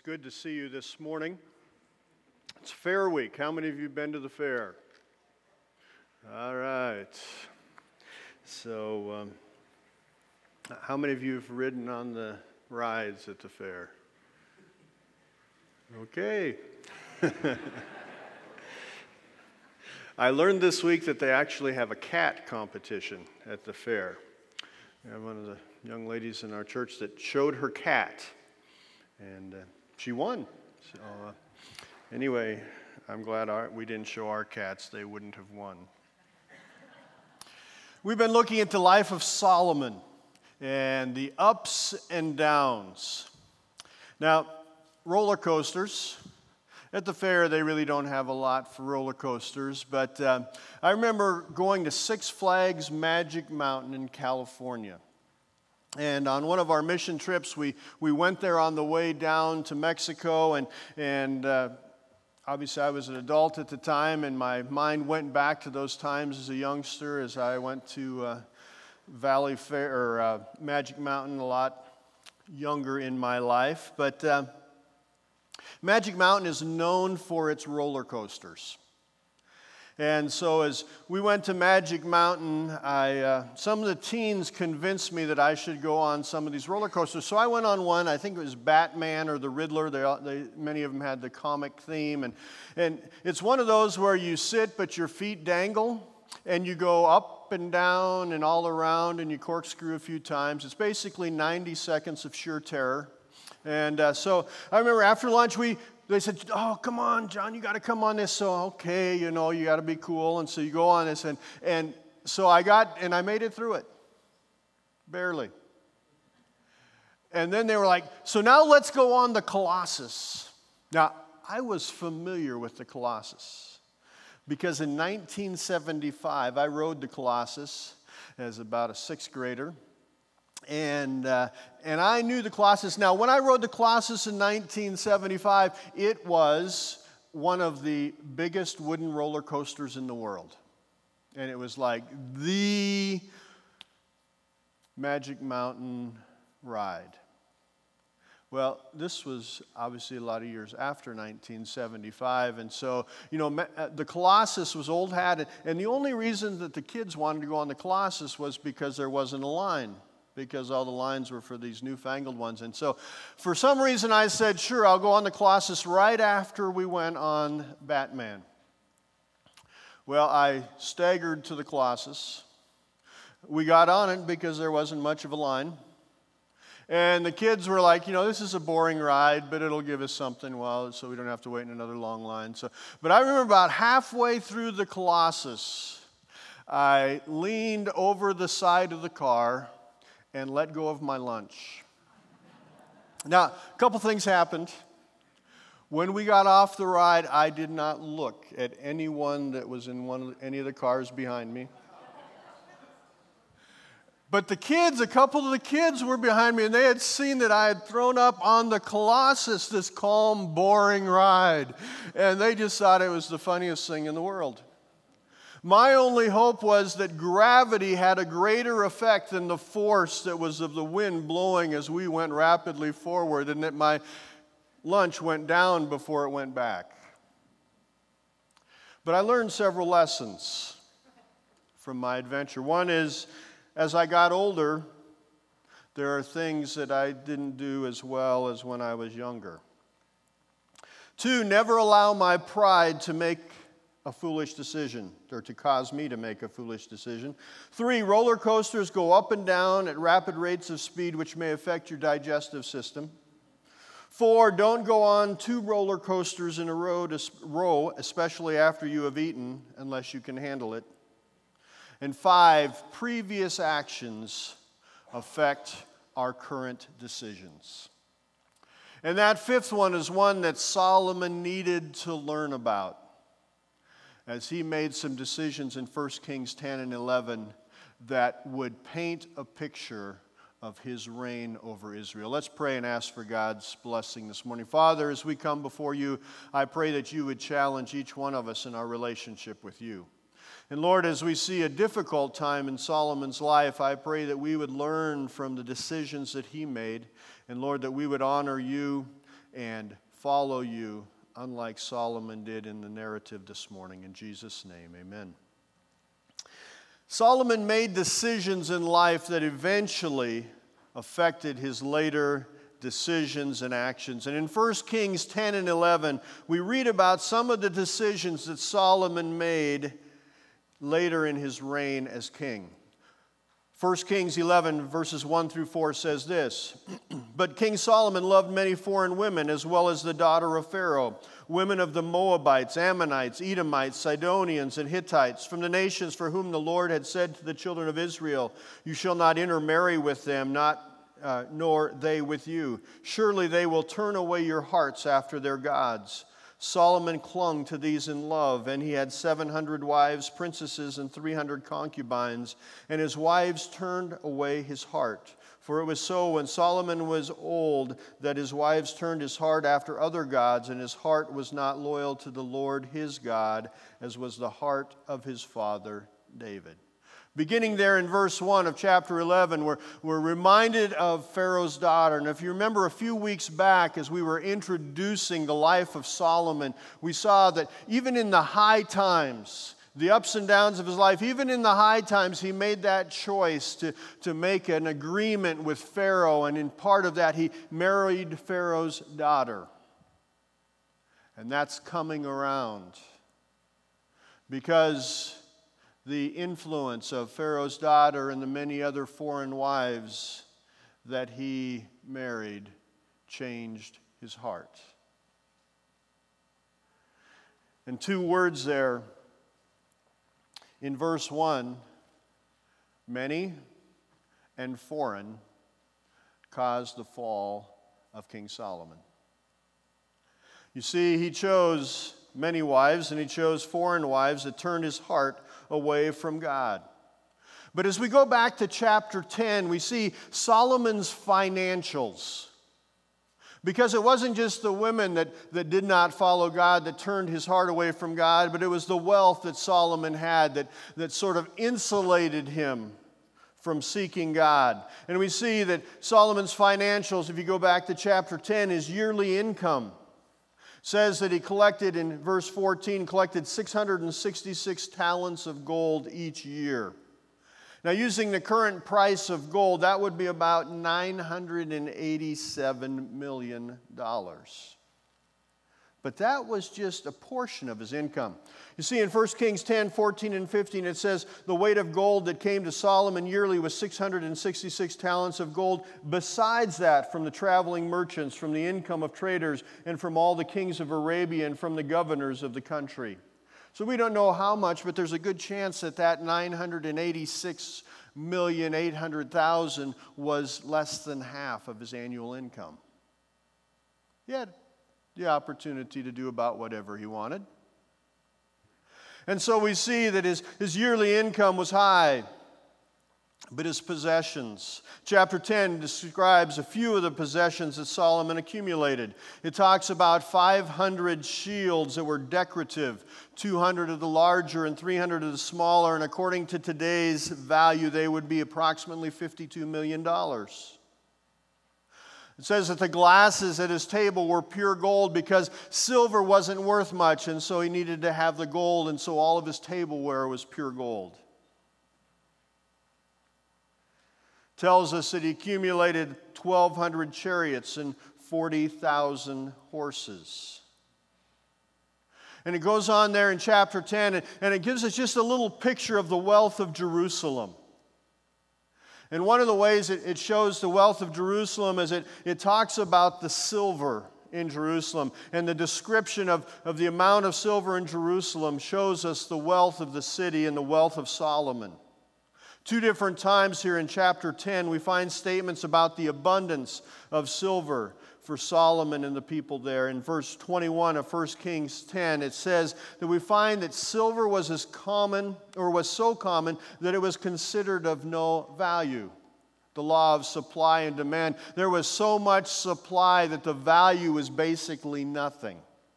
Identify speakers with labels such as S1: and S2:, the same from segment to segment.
S1: good to see you this morning. It's Fair Week. How many of you have been to the fair? All right. So, how many of you have ridden on the rides at the fair? Okay. I learned this week that they actually have a cat competition at the fair. We have one of the young ladies in our church that showed her cat, and she won. So anyway, I'm glad we didn't show our cats. They wouldn't have won. We've been looking at the life of Solomon and the ups and downs. Now, roller coasters. At the fair, they really don't have a lot for roller coasters, but I remember going to Six Flags Magic Mountain in California. And on one of our mission trips, we went there on the way down to Mexico, and obviously I was an adult at the time, and my mind went back to those times as a youngster as I went to Valley Fair or Magic Mountain a lot younger in my life. But Magic Mountain is known for its roller coasters. And so as we went to Magic Mountain, some of the teens convinced me that I should go on some of these roller coasters. So I went on one. I think it was Batman or the Riddler. Many of them had the comic theme. And it's one of those where you sit but your feet dangle and you go up and down and all around and you corkscrew a few times. It's basically 90 seconds of sheer terror. And so I remember after lunch, they said, "Oh, come on, John, you got to come on this." So, okay, you got to be cool. And so you go on this. And so I made it through it. Barely. And then they were like, "So now let's go on the Colossus." Now, I was familiar with the Colossus because in 1975, I rode the Colossus as about a sixth grader. And I knew the Colossus. Now, when I rode the Colossus in 1975, it was one of the biggest wooden roller coasters in the world. And it was like the Magic Mountain ride. Well, this was obviously a lot of years after 1975. And so, the Colossus was old hat. And the only reason that the kids wanted to go on the Colossus was because there wasn't a line, because all the lines were for these newfangled ones. And so, for some reason, I said, sure, I'll go on the Colossus right after we went on Batman. Well, I staggered to the Colossus. We got on it because there wasn't much of a line. And the kids were like, this is a boring ride, but it'll give us something, so we don't have to wait in another long line. But I remember about halfway through the Colossus, I leaned over the side of the car and let go of my lunch. Now, a couple things happened. When we got off the ride, I did not look at anyone that was in any of the cars behind me. But a couple of the kids were behind me, and they had seen that I had thrown up on the Colossus, this calm, boring ride. And they just thought it was the funniest thing in the world. My only hope was that gravity had a greater effect than the force that was of the wind blowing as we went rapidly forward, and that my lunch went down before it went back. But I learned several lessons from my adventure. One is, as I got older, there are things that I didn't do as well as when I was younger. 2, never allow my pride to make a foolish decision, or to cause me to make a foolish decision. 3, roller coasters go up and down at rapid rates of speed, which may affect your digestive system. 4, don't go on 2 roller coasters in a row, especially after you have eaten, unless you can handle it. And 5, previous actions affect our current decisions. And that 5th one is one that Solomon needed to learn about, as he made some decisions in 1 Kings 10 and 11 that would paint a picture of his reign over Israel. Let's pray and ask for God's blessing this morning. Father, as we come before you, I pray that you would challenge each one of us in our relationship with you. And Lord, as we see a difficult time in Solomon's life, I pray that we would learn from the decisions that he made. And Lord, that we would honor you and follow you, unlike Solomon did in the narrative this morning. In Jesus' name, amen. Solomon made decisions in life that eventually affected his later decisions and actions. And in 1 Kings 10 and 11, we read about some of the decisions that Solomon made later in his reign as king. 1 Kings 11, verses 1 through 4 says this, But King Solomon loved many foreign women, as well as the daughter of Pharaoh, women of the Moabites, Ammonites, Edomites, Sidonians, and Hittites, from the nations for whom the Lord had said to the children of Israel, You shall not intermarry with them, nor they with you. Surely they will turn away your hearts after their gods. Solomon clung to these in love, and he had 700 wives, princesses, and 300 concubines, and his wives turned away his heart. For it was so when Solomon was old that his wives turned his heart after other gods, and his heart was not loyal to the Lord his God, as was the heart of his father David. Beginning there in verse 1 of chapter 11, we're reminded of Pharaoh's daughter. And if you remember a few weeks back as we were introducing the life of Solomon, we saw that even in the high times, the ups and downs of his life, even in the high times, he made that choice to make an agreement with Pharaoh. And in part of that, he married Pharaoh's daughter. And that's coming around because the influence of Pharaoh's daughter and the many other foreign wives that he married changed his heart. And two words there in verse 1, many and foreign, caused the fall of King Solomon. You see, he chose many wives and he chose foreign wives that turned his heart away from God. But as we go back to chapter 10, we see Solomon's financials. Because it wasn't just the women that did not follow God that turned his heart away from God, but it was the wealth that Solomon had that sort of insulated him from seeking God. And we see that Solomon's financials, if you go back to chapter 10, his yearly income says that he collected, in verse 14, collected 666 talents of gold each year. Now, using the current price of gold, that would be about $987 million. But that was just a portion of his income. You see, in 1 Kings 10, 14, and 15, it says, the weight of gold that came to Solomon yearly was 666 talents of gold. Besides that, from the traveling merchants, from the income of traders, and from all the kings of Arabia, and from the governors of the country. So we don't know how much, but there's a good chance that 986,800,000 was less than half of his annual income. He had the opportunity to do about whatever he wanted. And so we see that his yearly income was high, but his possessions. Chapter 10 describes a few of the possessions that Solomon accumulated. It talks about 500 shields that were decorative, 200 of the larger and 300 of the smaller, and according to today's value, they would be approximately $52 million. It says that the glasses at his table were pure gold because silver wasn't worth much, and so he needed to have the gold, and so all of his tableware was pure gold. It tells us that he accumulated 1,200 chariots and 40,000 horses. And it goes on there in chapter 10, and it gives us just a little picture of the wealth of Jerusalem. And one of the ways it shows the wealth of Jerusalem is it talks about the silver in Jerusalem. And the description of the amount of silver in Jerusalem shows us the wealth of the city and the wealth of Solomon. Two different times here in chapter 10, we find statements about the abundance of silver for Solomon and the people there. In verse 21 of 1 Kings 10, it says that we find that silver was as common, or was so common, that it was considered of no value. The law of supply and demand. There was so much supply that the value was basically nothing.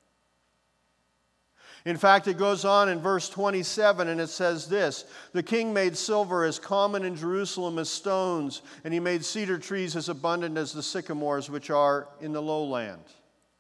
S1: In fact, it goes on in verse 27, and it says this, the king made silver as common in Jerusalem as stones, and he made cedar trees as abundant as the sycamores which are in the lowland.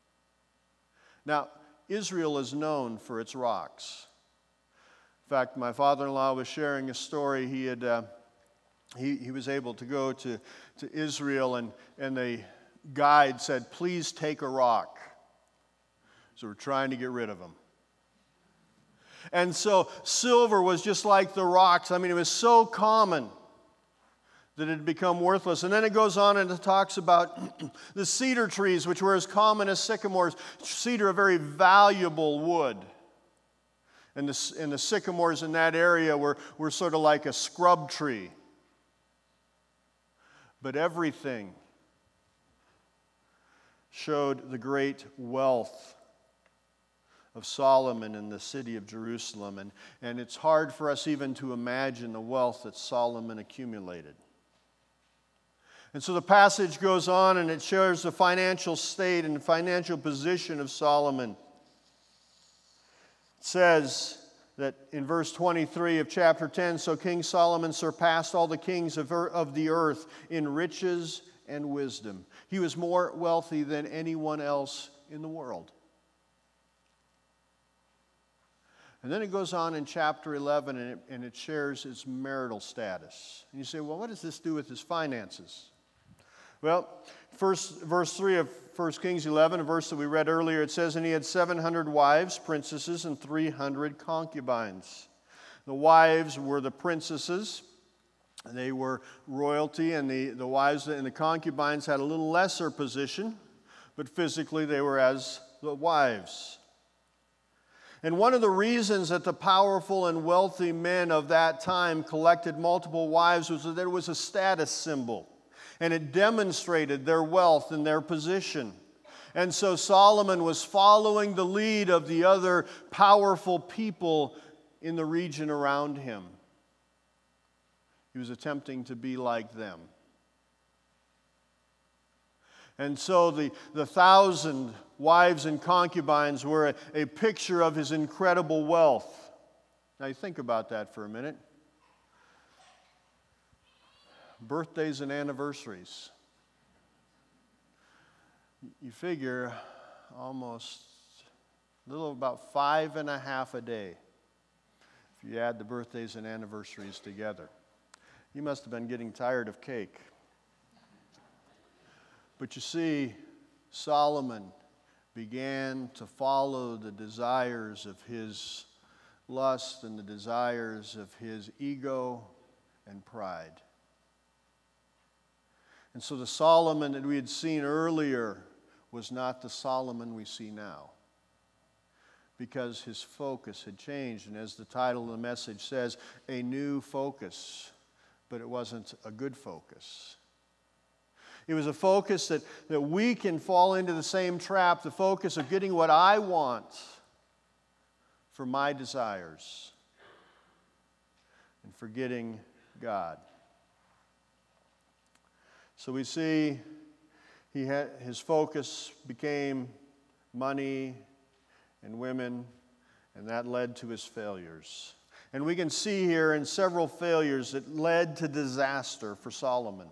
S1: Now, Israel is known for its rocks. In fact, my father-in-law was sharing a story. He was able to go to Israel, and the guide said, "Please take a rock." So we're trying to get rid of them. And so silver was just like the rocks. I mean, it was so common that it had become worthless. And then it goes on and it talks about the cedar trees, which were as common as sycamores. Cedar, a very valuable wood. And the sycamores in that area were sort of like a scrub tree. But everything showed the great wealth of Solomon in the city of Jerusalem. And it's hard for us even to imagine the wealth that Solomon accumulated. And so the passage goes on and it shares the financial state and financial position of Solomon. It says that in verse 23 of chapter 10, "So King Solomon surpassed all the kings of the earth in riches and wisdom." He was more wealthy than anyone else in the world. And then it goes on in chapter 11 and it shares his marital status. And you say, well, what does this do with his finances? Well, first, verse 3 of 1 Kings 11, a verse that we read earlier, it says, "And he had 700 wives, princesses, and 300 concubines." The wives were the princesses. They were royalty, and the wives and the concubines had a little lesser position, but physically they were as the wives. And one of the reasons that the powerful and wealthy men of that time collected multiple wives was that it was a status symbol. And it demonstrated their wealth and their position. And so Solomon was following the lead of the other powerful people in the region around him. He was attempting to be like them. And so the 1,000 wives and concubines were a picture of his incredible wealth. Now you think about that for a minute. Birthdays and anniversaries. You figure almost a little about 5.5 a day if you add the birthdays and anniversaries together. You must have been getting tired of cake. But you see, Solomon began to follow the desires of his lust and the desires of his ego and pride. And so the Solomon that we had seen earlier was not the Solomon we see now, because his focus had changed. And as the title of the message says, a new focus, but it wasn't a good focus. It was a focus that we can fall into the same trap, the focus of getting what I want for my desires and forgetting God. So we see his focus became money and women, and that led to his failures. And we can see here in several failures that led to disaster for Solomon.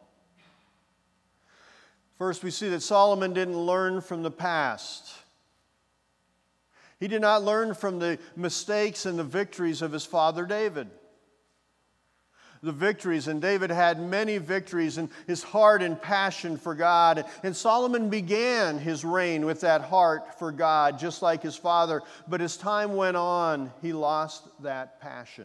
S1: First, we see that Solomon didn't learn from the past. He did not learn from the mistakes and the victories of his father David. The victories, and David had many victories, and his heart and passion for God. And Solomon began his reign with that heart for God, just like his father. But as time went on, he lost that passion.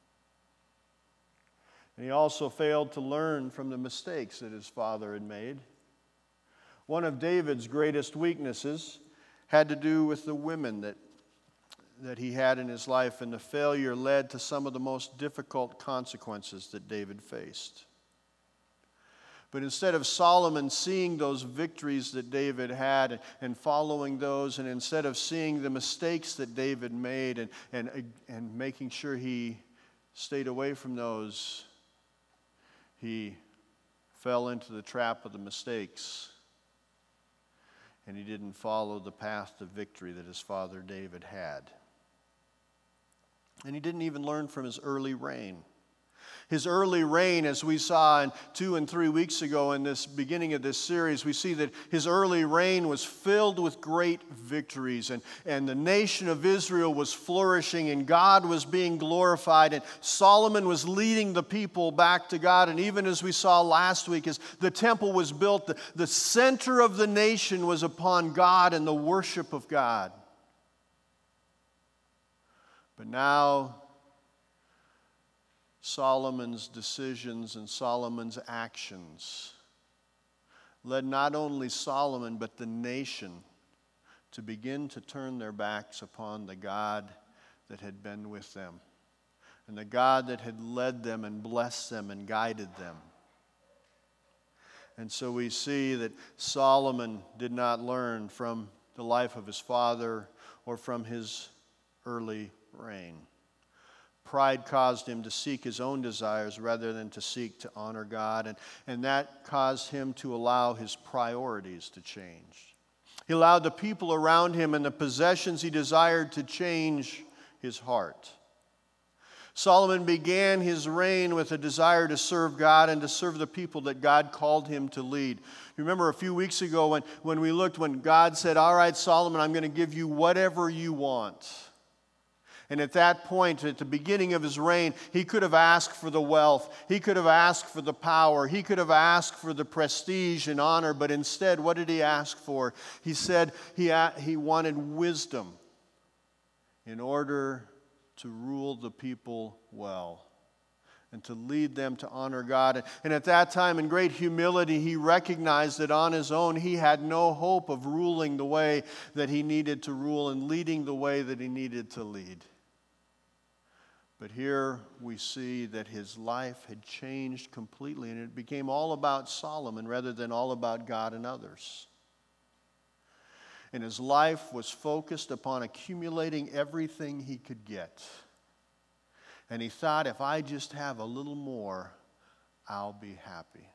S1: And he also failed to learn from the mistakes that his father had made. One of David's greatest weaknesses had to do with the women that he had in his life, and the failure led to some of the most difficult consequences that David faced. But instead of Solomon seeing those victories that David had and following those, and instead of seeing the mistakes that David made and making sure he stayed away from those, he fell into the trap of the mistakes. And he didn't follow the path to victory that his father David had. And he didn't even learn from his early reign. His early reign, as we saw 2 and 3 weeks ago in this beginning of this series, we see that his early reign was filled with great victories, and the nation of Israel was flourishing, and God was being glorified, and Solomon was leading the people back to God. And even as we saw last week, as the temple was built, the center of the nation was upon God and the worship of God. But now, Solomon's decisions and Solomon's actions led not only Solomon but the nation to begin to turn their backs upon the God that had been with them and the God that had led them and blessed them and guided them. And so we see that Solomon did not learn from the life of his father or from his early reign. Pride caused him to seek his own desires rather than to seek to honor God, and that caused him to allow his priorities to change. He allowed the people around him and the possessions he desired to change his heart. Solomon began his reign with a desire to serve God and to serve the people that God called him to lead. You remember a few weeks ago when God said, "All right, Solomon, I'm going to give you whatever you want." And at that point, at the beginning of his reign, he could have asked for the wealth. He could have asked for the power. He could have asked for the prestige and honor. But instead, what did he ask for? He said he wanted wisdom in order to rule the people well and to lead them to honor God. And at that time, in great humility, he recognized that on his own, he had no hope of ruling the way that he needed to rule and leading the way that he needed to lead. But here we see that his life had changed completely, and it became all about Solomon rather than all about God and others. And his life was focused upon accumulating everything he could get. And he thought, if I just have a little more, I'll be happy.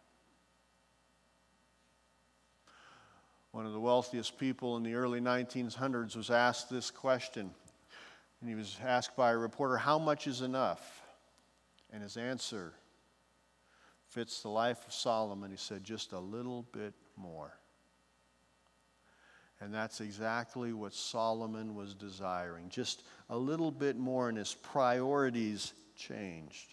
S1: One of the wealthiest people in the early 1900s was asked this question. And he was asked by a reporter, how much is enough? And his answer fits the life of Solomon. He said, just a little bit more. And that's exactly what Solomon was desiring. Just a little bit more, and his priorities changed.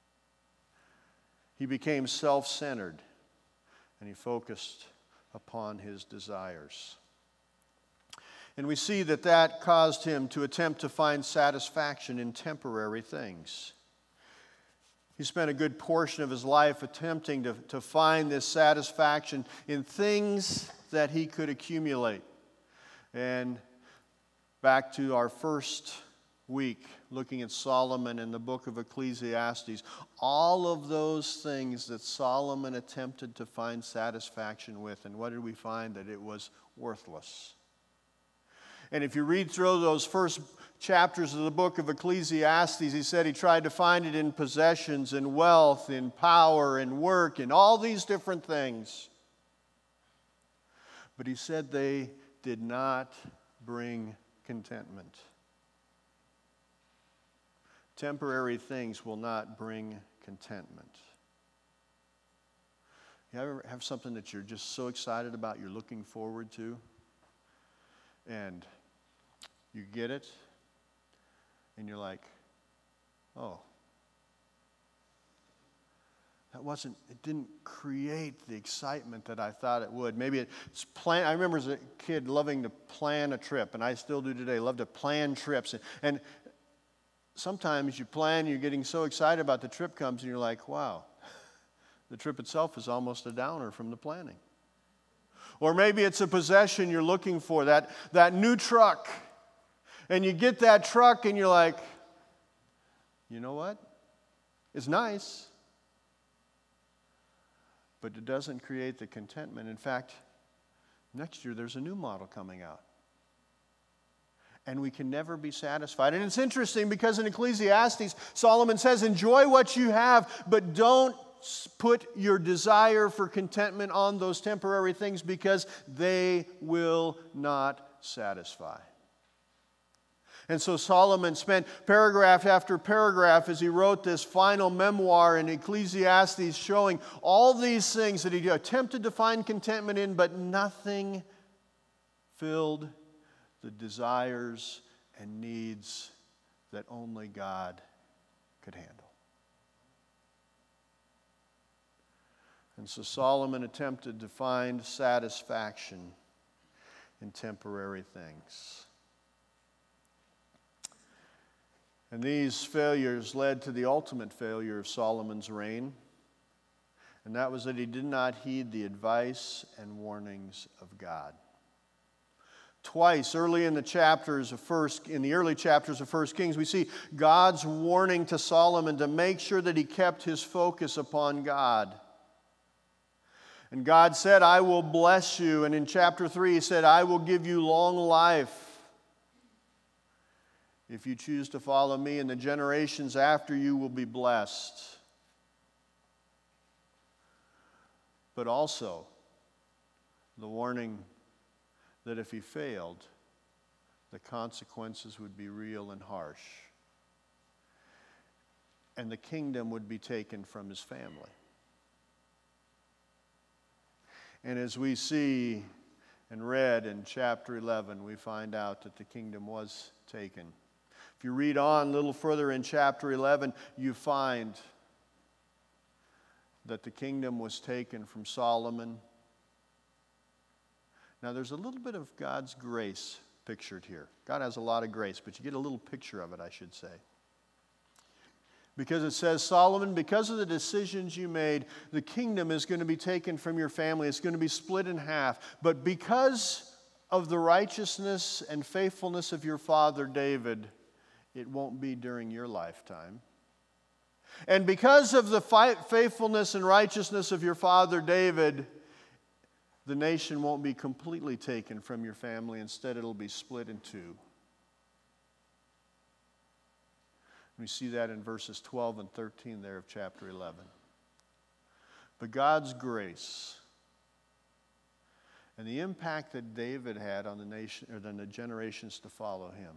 S1: He became self-centered, and he focused upon his desires. And we see that caused him to attempt to find satisfaction in temporary things. He spent a good portion of his life attempting to find this satisfaction in things that he could accumulate. And back to our first week, looking at Solomon in the book of Ecclesiastes, all of those things that Solomon attempted to find satisfaction with, and what did we find? That it was worthless. And if you read through those first chapters of the book of Ecclesiastes, he said he tried to find it in possessions, in wealth, in power, in work, in all these different things. But he said they did not bring contentment. Temporary things will not bring contentment. You ever have something that you're just so excited about, you're looking forward to, and you get it, and you're like, oh, it didn't create the excitement that I thought it would. Maybe it's I remember as a kid loving to plan a trip, and I still do today, love to plan trips. And sometimes you plan, you're getting so excited about the trip comes, and you're like, wow, the trip itself is almost a downer from the planning. Or maybe it's a possession you're looking for, that new truck. And you get that truck and you're like, you know what? It's nice. But it doesn't create the contentment. In fact, next year there's a new model coming out. And we can never be satisfied. And it's interesting because in Ecclesiastes, Solomon says, enjoy what you have, but don't put your desire for contentment on those temporary things because they will not satisfy. And so Solomon spent paragraph after paragraph as he wrote this final memoir in Ecclesiastes, showing all these things that he attempted to find contentment in, but nothing filled the desires and needs that only God could handle. And so Solomon attempted to find satisfaction in temporary things. And these failures led to the ultimate failure of Solomon's reign, and that was that he did not heed the advice and warnings of God. Twice, early in the early chapters of 1 Kings, we see God's warning to Solomon to make sure that he kept his focus upon God. And God said, I will bless you. And in chapter 3, he said, I will give you long life if you choose to follow me, and the generations after you will be blessed. But also, the warning that if he failed, the consequences would be real and harsh. And the kingdom would be taken from his family. And as we see and read in chapter 11, we find out that the kingdom was taken. If you read on a little further in chapter 11, you find that the kingdom was taken from Solomon. Now, there's a little bit of God's grace pictured here. God has a lot of grace, but you get a little picture of it, I should say. Because it says, Solomon, because of the decisions you made, the kingdom is going to be taken from your family. It's going to be split in half. But because of the righteousness and faithfulness of your father David, it won't be during your lifetime. And because of the faithfulness and righteousness of your father David, the nation won't be completely taken from your family. Instead, it'll be split in two. We see that in verses 12 and 13 there of chapter 11. But God's grace and the impact that David had on the nation, or on the generations to follow him,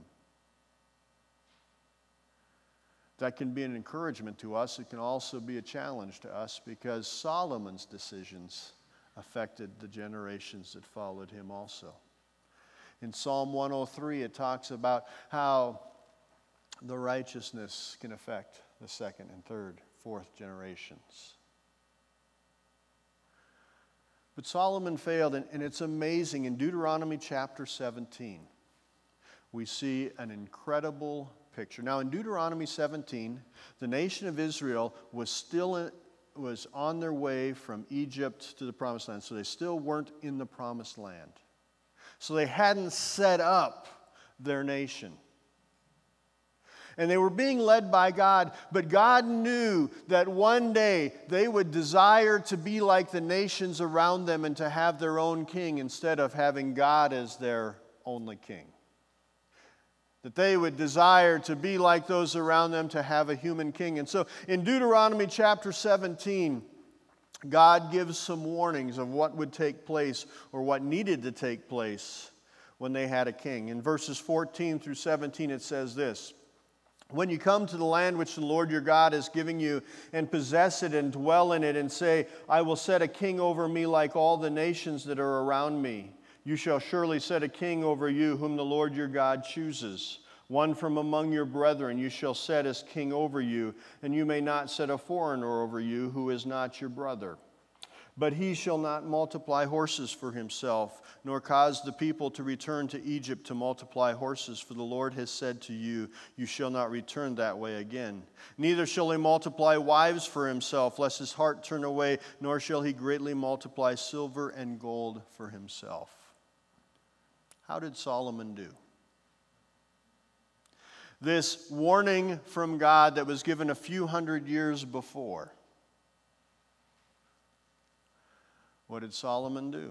S1: that can be an encouragement to us. It can also be a challenge to us, because Solomon's decisions affected the generations that followed him also. In Psalm 103, it talks about how the righteousness can affect the second and third, fourth generations. But Solomon failed, and it's amazing. In Deuteronomy chapter 17, we see an incredible picture. Now, in Deuteronomy 17, the nation of Israel was on their way from Egypt to the Promised Land, so they still weren't in the Promised Land. So they hadn't set up their nation. And they were being led by God, but God knew that one day they would desire to be like the nations around them and to have their own king instead of having God as their only king. That they would desire to be like those around them, to have a human king. And so in Deuteronomy chapter 17, God gives some warnings of what would take place, or what needed to take place when they had a king. In verses 14 through 17, it says this: When you come to the land which the Lord your God is giving you, and possess it and dwell in it, and say, I will set a king over me like all the nations that are around me, you shall surely set a king over you whom the Lord your God chooses. One from among your brethren you shall set as king over you, and you may not set a foreigner over you who is not your brother. But he shall not multiply horses for himself, nor cause the people to return to Egypt to multiply horses, for the Lord has said to you, you shall not return that way again. Neither shall he multiply wives for himself, lest his heart turn away, nor shall he greatly multiply silver and gold for himself. How did Solomon do? This warning from God that was given a few hundred years before. What did Solomon do?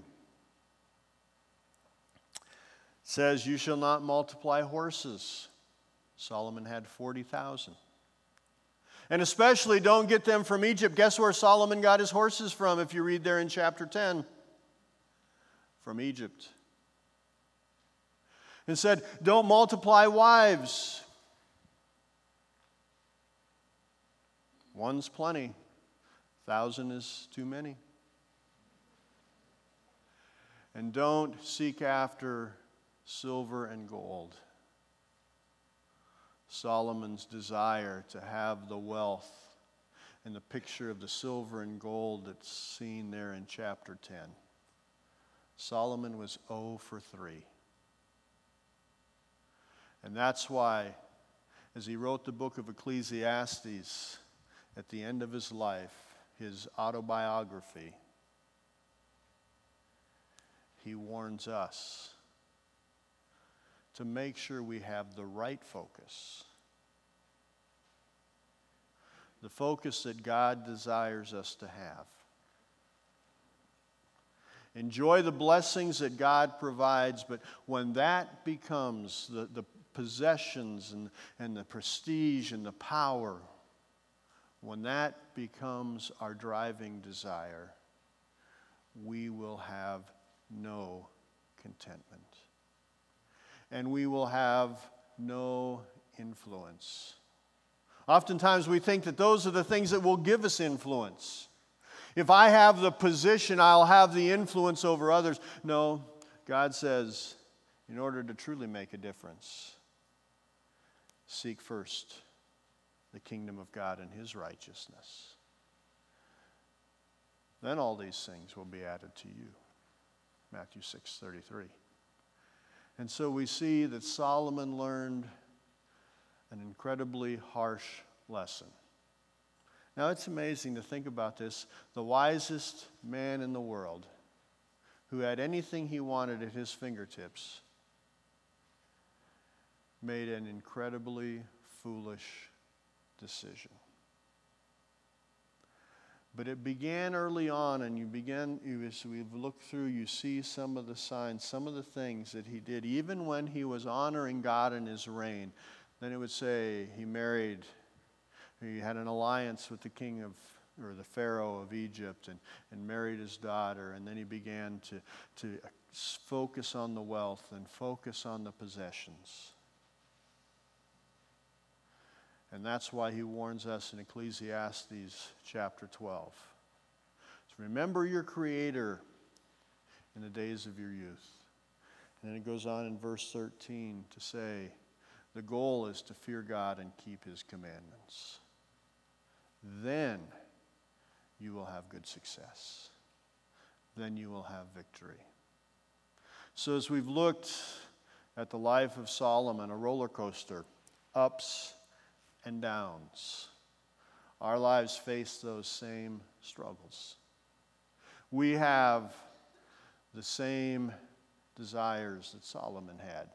S1: It says, you shall not multiply horses. Solomon had 40,000. And especially don't get them from Egypt. Guess where Solomon got his horses from, if you read there in chapter 10? From Egypt. and said, don't multiply wives. One's plenty, 1,000 is too many. And don't seek after silver and gold. Solomon's desire to have the wealth and the picture of the silver and gold that's seen there in chapter 10. Solomon was 0 for 3. And that's why, as he wrote the book of Ecclesiastes at the end of his life, his autobiography, he warns us to make sure we have the right focus. The focus that God desires us to have. Enjoy the blessings that God provides, but when that becomes the possessions and the prestige and the power, when that becomes our driving desire, we will have no contentment. And we will have no influence. Oftentimes we think that those are the things that will give us influence. If I have the position, I'll have the influence over others. No, God says, in order to truly make a difference, seek first the kingdom of God and His righteousness. Then all these things will be added to you. Matthew 6:33. And so we see that Solomon learned an incredibly harsh lesson. Now it's amazing to think about this. The wisest man in the world, who had anything he wanted at his fingertips, made an incredibly foolish decision. But it began early on, and as we've looked through, you see some of the signs, some of the things that he did, even when he was honoring God in his reign. Then it would say he had an alliance with the Pharaoh of Egypt and married his daughter, and then he began to focus on the wealth and focus on the possessions. And that's why he warns us in Ecclesiastes chapter 12. So remember your Creator in the days of your youth. And then it goes on in verse 13 to say, the goal is to fear God and keep His commandments. Then you will have good success. Then you will have victory. So as we've looked at the life of Solomon, a roller coaster, ups and downs, our lives face those same struggles. We have the same desires that Solomon had.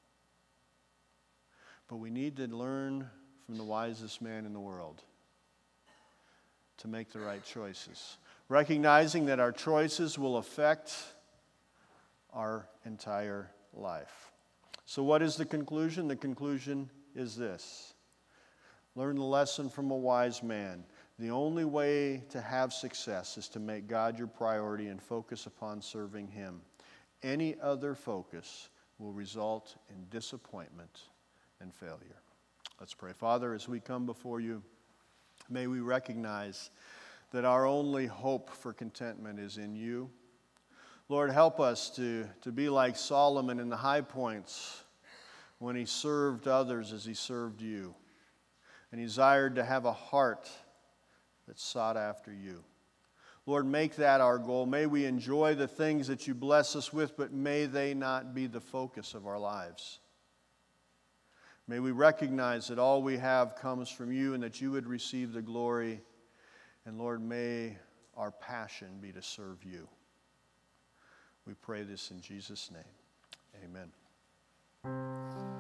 S1: But we need to learn from the wisest man in the world to make the right choices, recognizing that our choices will affect our entire life. So what is the conclusion? The conclusion is this. Learn the lesson from a wise man. The only way to have success is to make God your priority and focus upon serving Him. Any other focus will result in disappointment and failure. Let's pray. Father, as we come before you, may we recognize that our only hope for contentment is in you. Lord, help us to be like Solomon in the high points when he served others as he served you. And he desired to have a heart that sought after you. Lord, make that our goal. May we enjoy the things that you bless us with, but may they not be the focus of our lives. May we recognize that all we have comes from you and that you would receive the glory. And Lord, may our passion be to serve you. We pray this in Jesus' name. Amen.